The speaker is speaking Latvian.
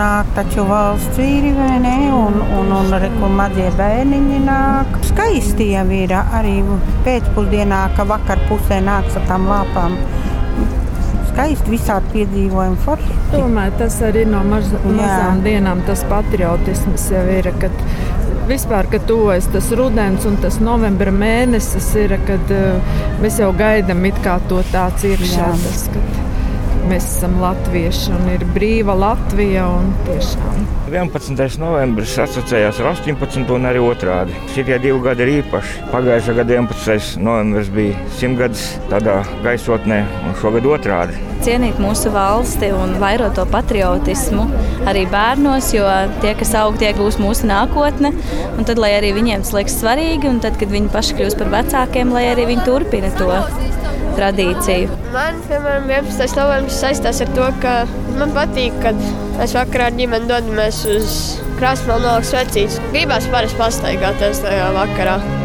nāk taču valsts vīri, vai ne? Un kur mazie bērniņi nāk. Skaisti jau ir arī pēcpusdienā, ka vakar pusē nāk ar tām lāpām. Skaisti visādi piedzīvojumi forši. Domāju, tas arī no mazām dienām tas patriotisms jau ir, kad vispār, kad tuvojas tas rudens un tas novembra mēnesis ir, kad mēs jau gaidām it kā to tāds iekšā, tas, kad mēs esam latvieši un ir brīva Latvija un tiešām. 11. novembris asociējās ar 18. un arī otrādi. Šitie 2 gadi ir īpaši. Pagājušā gada 11. novembris bija 100 gadus tādā gaisotnē un šogad otrādi. Cienīt mūsu valsti un vairot to patriotismu arī bērnos, jo tie, kas aug, tie būs mūsu nākotne. Un tad, lai arī viņiem tas liekas svarīgi, un tad, kad viņi paši kļūs par vecākiem, lai arī viņi turpina to tradīciju. Man, piemēram, 11. novembris saistās ar to, ka man patīk, kad mēs vakarā ar ģimeni dodamies uz Krāsmalu nolikt svecītes. Gribās parasti pastaigāties tajā vakarā.